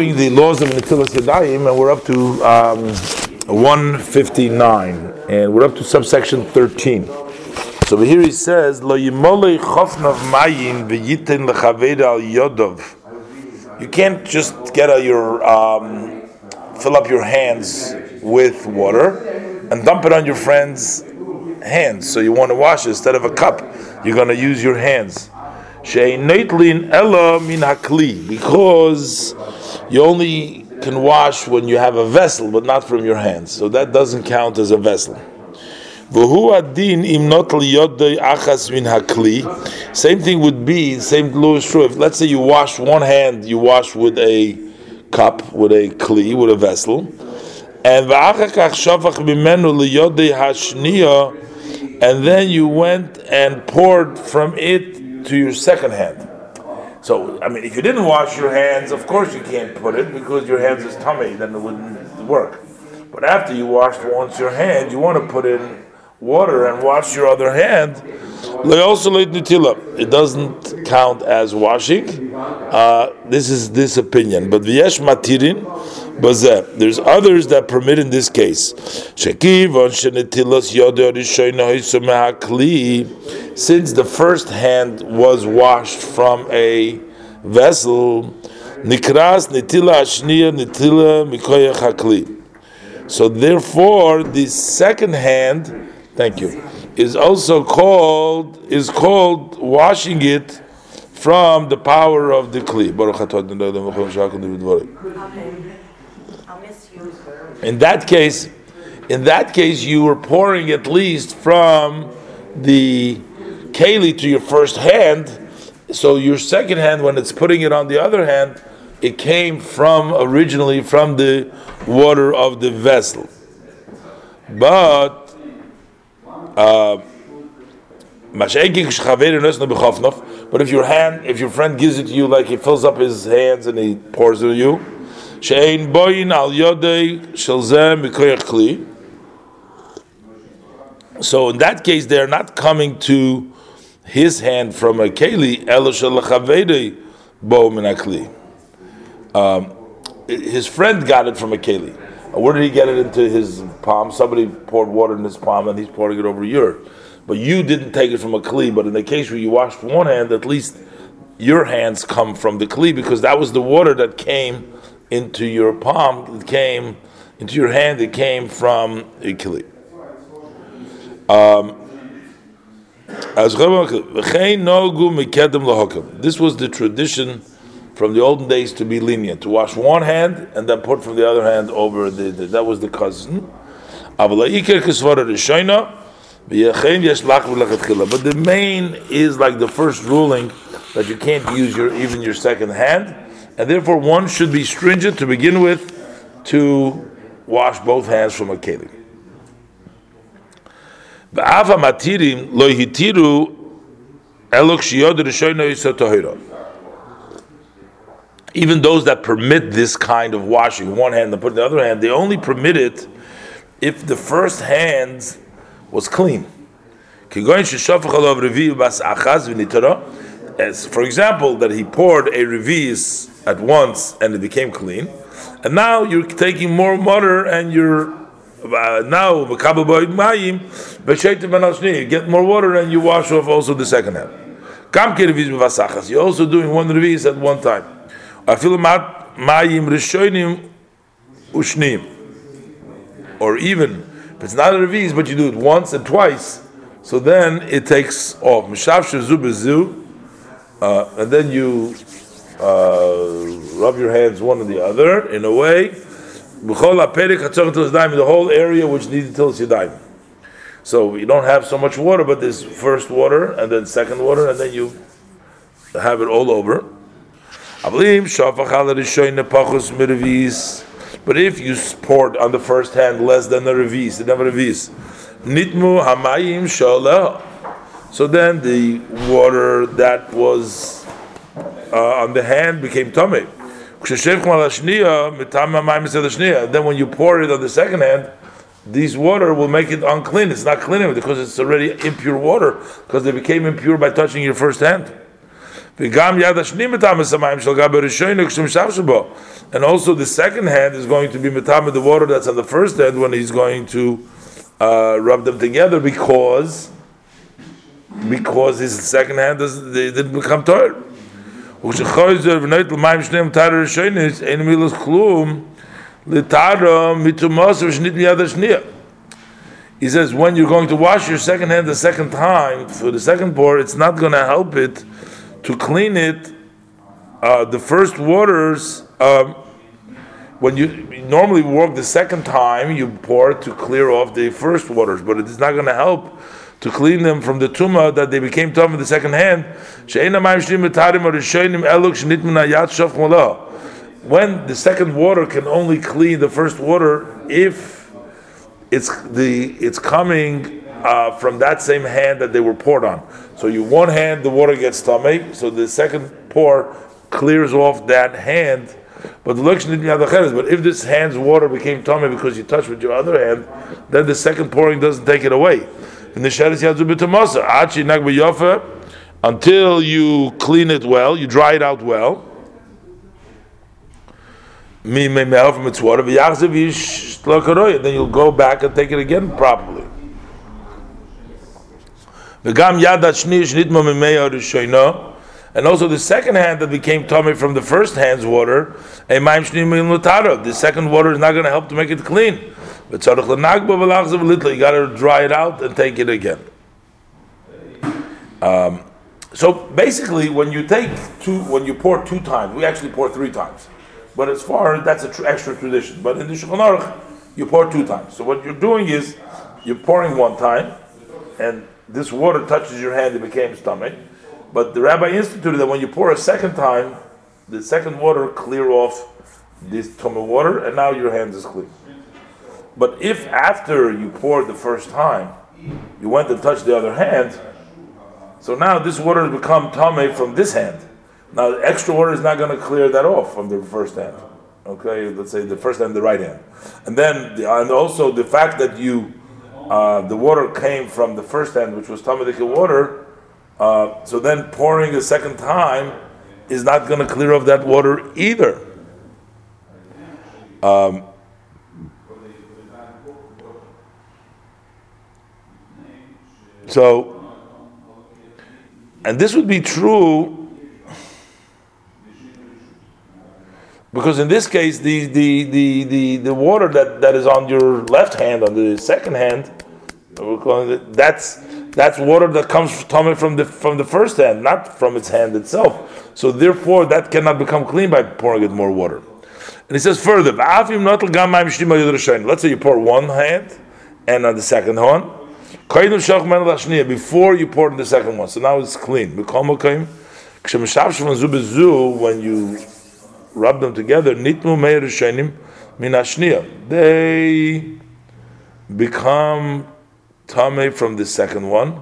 continuing the laws of Netilas Yadayim, and we're up to 159, and we're up to subsection 13. So here he says, Lo yimolei chofnav mayin v'yiten lechaved al yodov. You can't just get fill up your hands with water and dump it on your friend's hands. So you want to wash it instead of a cup. You're going to use your hands. She'eineitlin ela min hakli, because you only can wash when you have a vessel, but not from your hands. So that doesn't count as a vessel. V'hu adin im not liyodei achas min hakli. Same thing would be, same law is true. If let's say you wash one hand, you wash with a cup, with a kli, with a vessel, and v'achakach shavach mimenu liyodei hashniya, and then you went and poured from it to your second hand. So, if you didn't wash your hands, of course you can't put it because your hands is tummy, then it wouldn't work. But after you washed once your hand, you want to put in water and wash your other hand. It doesn't count as washing. This is this opinion. But v'yesh matirin, there's others that permit in this case. Since the first hand was washed from a vessel, nikras nitila ashniya nitila mikoyach hakli. So therefore, the second hand, thank you, is also called washing it from the power of the kli. In that case, you were pouring at least from the keli to your first hand. So your second hand, when it's putting it on the other hand, it came originally from the water of the vessel. But if your friend gives it to you, like he fills up his hands and he pours it to you, so in that case they're not coming to his hand from a keli, his friend got it from a keli. Where did he get it into his palm? Somebody poured water in his palm and he's pouring it over yours. But you didn't take it from a kli. But in the case where you washed one hand, at least your hands come from the kli, because that was the water that came into your palm, it came into your hand, it came from a kli. This was the tradition from the olden days to be lenient, to wash one hand and then put from the other hand over that was the cousin. But the main is like the first ruling, that you can't use even your second hand, and therefore one should be stringent to begin with to wash both hands from a keli. Even those that permit this kind of washing, one hand and put in the other hand, they only permit it if the first hand was clean. As, for example, that he poured a revis at once and it became clean, and now you're taking more water and you're now you get more water and you wash off also the second hand. You're also doing one revis at one time. Or even if it's not a revis, but you do it once and twice, so then it takes off. And then you rub your hands one and the other in a way. The whole area which needs Netilas Yadayim. So you don't have so much water, but there's first water and then second water, and then you have it all over. But if you poured on the first hand less than the revis, nitmu hamayim sholah, so then the water that was on the hand became tamei. Then when you pour it on the second hand, this water will make it unclean. It's not clean because it's already impure water, because they became impure by touching your first hand. And also the second hand is going to be metame the water that's on the first hand when he's going to rub them together because his second hand they didn't become tired. He says when you're going to wash your second hand the second time for the second pour, it's not going to help it to clean it. The first waters, when you normally work the second time, you pour to clear off the first waters, but it is not going to help to clean them from the tumah that they became tumah the second hand. When the second water can only clean the first water if it's coming from that same hand that they were poured on. So you one hand the water gets tummy, so the second pour clears off that hand. But if this hand's water became tummy because you touched with your other hand, then the second pouring doesn't take it away. Until you clean it well, you dry it out well. Then you'll go back and take it again properly. And also the second hand that became tummy from the first hand's water, the second water is not going to help to make it clean. You got to dry it out and take it again. So basically, when you pour 2 times, we actually pour 3 times. But as far as that's an extra tradition. But in the Shulchan Aruch, you pour 2 times. So what you're doing is you're pouring 1 time, and this water touches your hand, it became stomach. But the rabbi instituted that when you pour a second time, the second water clear off this tumah water, and now your hand is clean. But if after you poured the first time, you went and touched the other hand, so now this water has become tumah from this hand. Now the extra water is not going to clear that off from the first hand. Okay, let's say the first hand, the right hand, and then and also the fact that the water came from the first hand, which was Talmudic water. So then pouring a second time is not going to clear off that water either. And this would be true because in this case, the water that is on your left hand, on the second hand, we're calling it, that's water that comes from the first hand, not from its hand itself. So therefore, that cannot become clean by pouring it more water. And he says further, let's say you pour one hand and on the second one, before you pour in the second one. So now it's clean. When you rub them together, they become tamei from the second one,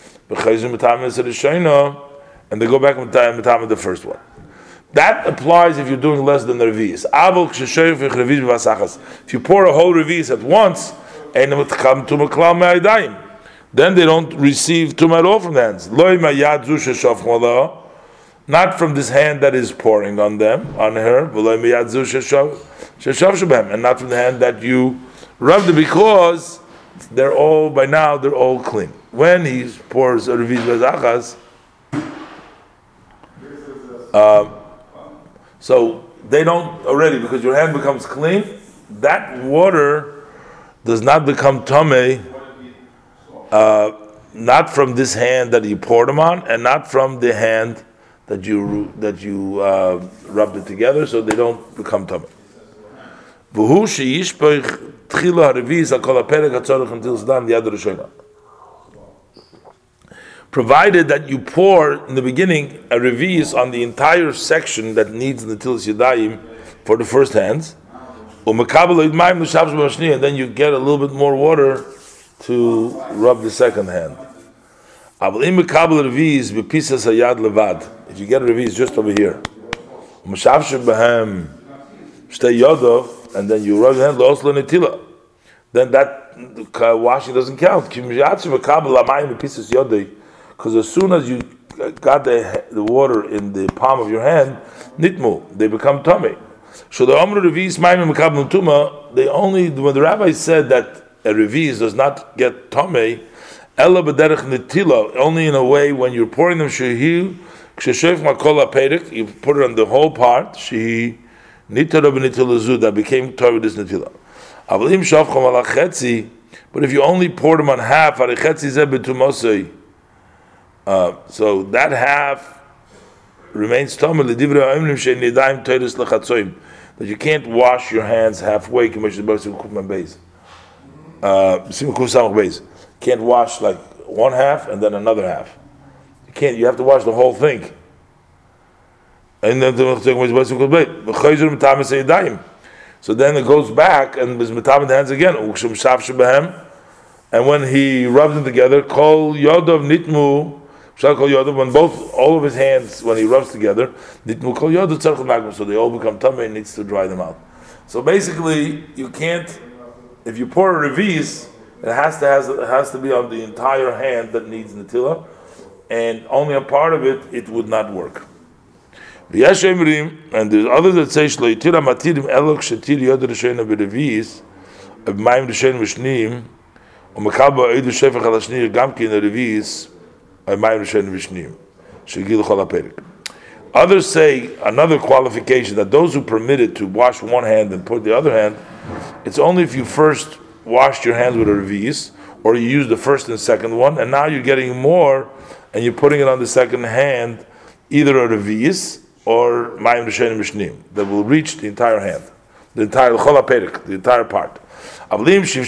and they go back to the first one. That applies if you're doing less than the revi'is. If you pour a whole revi'is at once, then they don't receive tumah at all from the hands. Not from this hand that is pouring on them, on her, and not from the hand that you rubbed it, because they're all clean. When he pours a revi'is v'zachas, so they don't already, because your hand becomes clean. That water does not become tamei, not from this hand that you poured them on, and not from the hand that you rubbed it together, so they don't become tamei. Provided that you pour in the beginning a revi'is on the entire section that needs netilas yadayim for the first hands, and then you get a little bit more water to rub the second hand. If you get a revi'is just over here, and then you rub your hand, then that washing doesn't count. Because as soon as you got the water in the palm of your hand, nitmu, they become tummy. So the Amr Revis Maimim Mekabel Tuma, they only, when the rabbi said that a Revis does not get tummy, Ella B'derech Nitila, only in a way when you're pouring them Shehi, Ksheshev Makola Perek, you put it on the whole part, Shehi, Nitara B'Nitila Zu, that became Torah with this Nitila. Avalim Shavchom Ala Chetzi, but if you only pour them on half, Ari Chetzi Zeh B'Tumosei, so that half remains tummy, L'divrei Ha'imrim Shein Yadayim Teres L'Chatzoim, that you can't wash your hands halfway. Can't wash like one half and then another half. You can't. You have to wash the whole thing. And then so then it goes back and is metam the hands again. And when he rubs them together, kol yodov nitmu. When all of his hands, when he rubs together, so they all become tummy and needs to dry them out. So basically, you can't, if you pour a revis, it has to be on the entire hand that needs natila, and only a part of it, it would not work. And there's others that say shleitira matirim elok shetir yoder shena berevis of ma'im d'shen v'shnim u'mekaba eidu shefach al hashni gamkin revis. Others say another qualification that those who permitted to wash one hand and put the other hand, it's only if you first washed your hands with a revis, or you use the first and second one, and now you're getting more, and you're putting it on the second hand, either a revis or mayim d'shenim v'shnim, that will reach the entire hand, the entire the entire part. But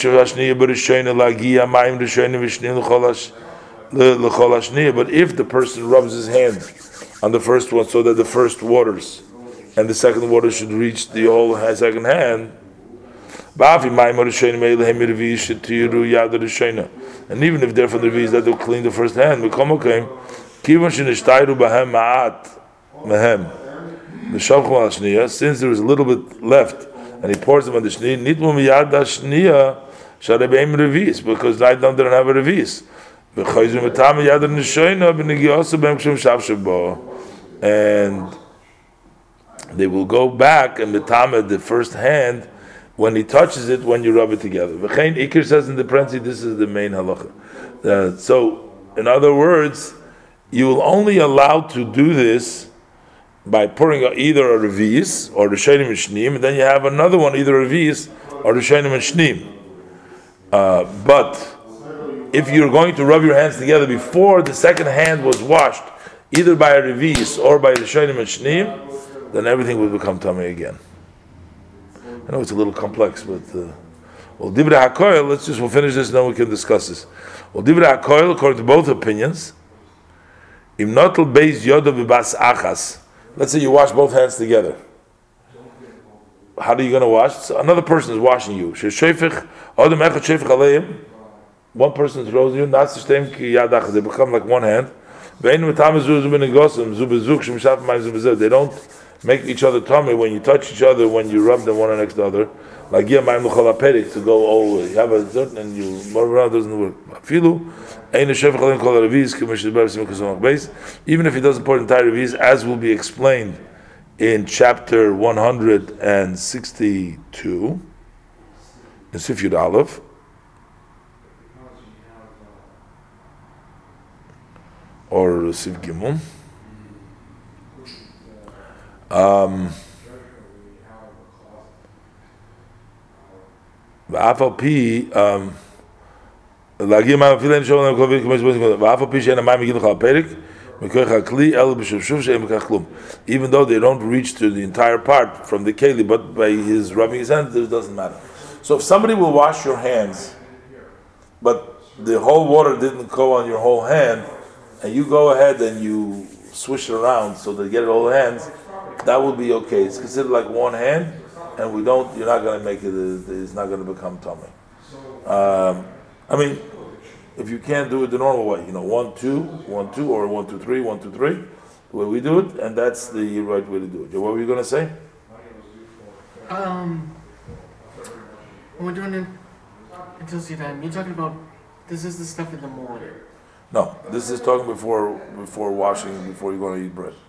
if the person rubs his hand on the first one so that the first waters and the second water should reach the whole second hand, and even if they're from the revis that will clean the first hand, since there is a little bit left and he pours them on the shni, because I don't have a revis. And they will go back and metame the first hand when he touches it, when you rub it together. V'chein Ikir says in the parenthesis, this is the main halacha. So, in other words, you will only allow to do this by pouring either a revis or the shenim and shnim, and then you have another one, either a revis or the shenim and shnim. But if you're going to rub your hands together before the second hand was washed, either by a revis or by the shenim and shnim, then everything will become tamei again. I know it's a little complex, but divrei hakoil. We'll finish this, and then we can discuss this. Well, divrei hakoil, according to both opinions, im notel beis yodav b'bas achas. Let's say you wash both hands together. How are you going to wash? So another person is washing you. One person throws you, they become like one hand. They don't make each other tummy when you touch each other, when you rub them one next to the other. Like to go all you have a certain and you move around, doesn't work. Even if he doesn't pour entire revis, as will be explained in chapter 162 in Sif Yud Aleph. Or Sif Gimel. ואף על פי להגיע מים אפילו אין שום להם קרובים כמו שבועים ואף על פי שאין המים יגידו לך על הפרק מכוח הכלי אלו בשובשוב שאין מכך כלום, even though they don't reach to the entire part from the keli, but by his rubbing his hands it doesn't matter. So if somebody will wash your hands but the whole water didn't go on your whole hand and you go ahead and you swish it around so they get it all hands, that will be okay. It's considered like one hand, and you're not going to make it, it's not going to become tummy. I mean, if you can't do it the normal way, 1, 2, 1, 2, or 1, 2, 3, 1, 2, 3, the way we do it, and that's the right way to do it. What were you going to say? When we're doing it until Siddham, you're talking about, this is the stuff in the morning. No, this is talking before washing, before you're going to eat bread.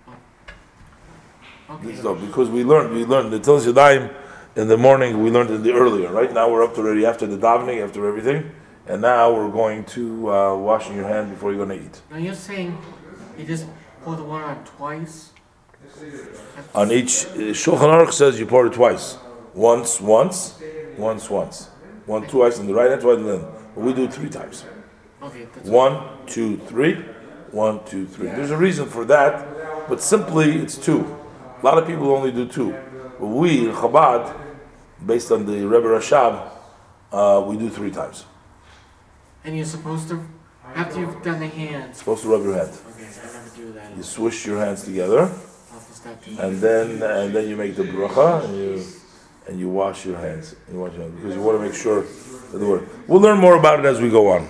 Okay. So, because we learned the Tilas Yadayim in the morning, we learned it earlier, right? Now we're up to already after the davening, after everything, and now we're going to washing your hand before you're going to eat. Now you're saying you just pour the water on twice? On each, Shulchan Aruch says you pour it twice. Once. One twice on the right hand, twice on the left. But we do it 3 times. Okay. That's 1, 2, 3. 1, 2, 3. There's a reason for that, but simply it's 2. A lot of people only do 2. But we, in Chabad, based on the Rebbe Rashab, we do 3 times. And you're supposed to, after you've done the hands. Supposed to rub your hand. Okay, I never do that. You swish your hands together, I'll have to start doing and then you make the bracha, and you wash your hands. You wash your hands because you want to make sure that the water. We'll learn more about it as we go on.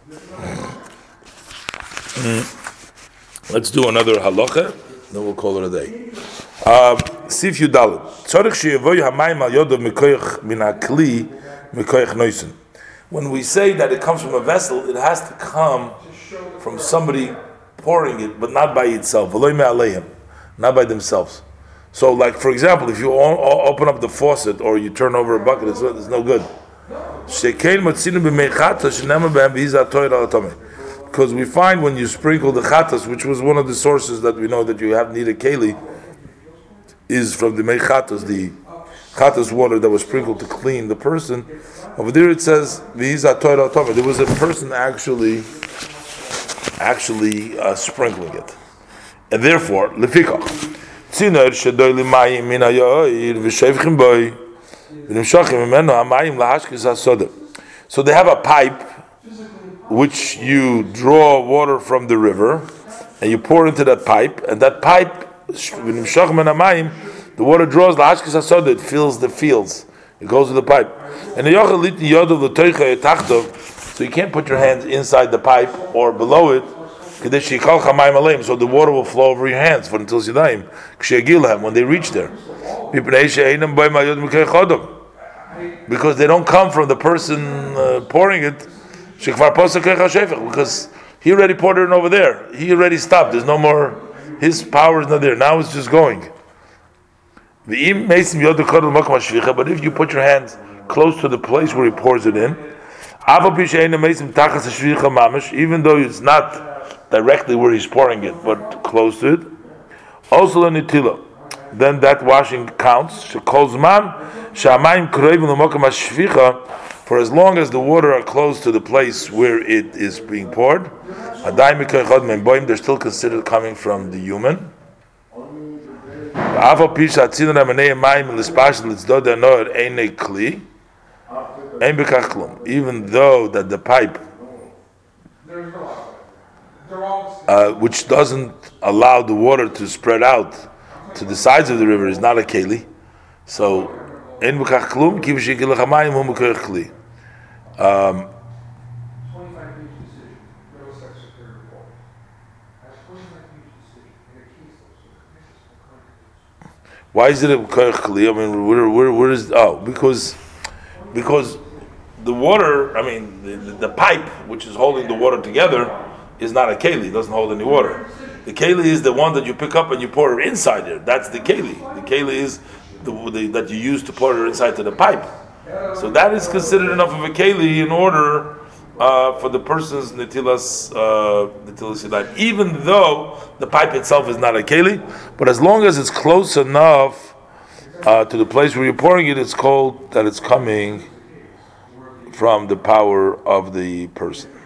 Let's do another halacha, then we'll call it a day. Sif Yudalit. Tzarich sheyevoy hamayim al yodav mikoyach min hakli mikoyach noisen. When we say that it comes from a vessel, it has to come from somebody pouring it, but not by itself. V'lo me'aleihim, not by themselves. So, like for example, if you open up the faucet or you turn over a bucket, it's no good. Because we find when you sprinkle the chatas, which was one of the sources that we know that you need a keli, is from the mechatas, the chatas water that was sprinkled to clean the person. Over there it says there was a person actually sprinkling it, and therefore lefikach tzinor shedoy limayim min hayoir v'shevchim boy v'nimshachim imenu hamayim lahashkes hasoda. So they have a pipe which you draw water from the river and you pour into that pipe, and that pipe v'nimshachim min hamayim, the water draws lahashkes hasoda, it fills the fields. It goes to the pipe. And so you can't put your hands inside the pipe or below it, so the water will flow over your hands for until when they reach there. Because they don't come from the person pouring it, because he already poured it over there. He already stopped. There's no more, his power is not there. Now it's just going. But if you put your hands close to the place where he pours it in, even though it's not directly where he's pouring it, but close to it, also then that washing counts. For as long as the water are close to the place where it is being poured, they're still considered coming from the human. Even though that the pipe, which doesn't allow the water to spread out to the sides of the river, is not a keli, so ein bekach klum ki v'shekil hamayim hu mekach kli. Why is it a koyach kli? I mean, where is? Oh, because the water. I mean, the pipe which is holding the water together is not a keli. It doesn't hold any water. The keli is the one that you pick up and you pour it inside there. That's the keli. The keli is the that you use to pour it inside to the pipe. So that is considered enough of a keli in order for the person's netilas yadayim, even though the pipe itself is not a keli, but as long as it's close enough to the place where you're pouring it, it's called that it's coming from the power of the person.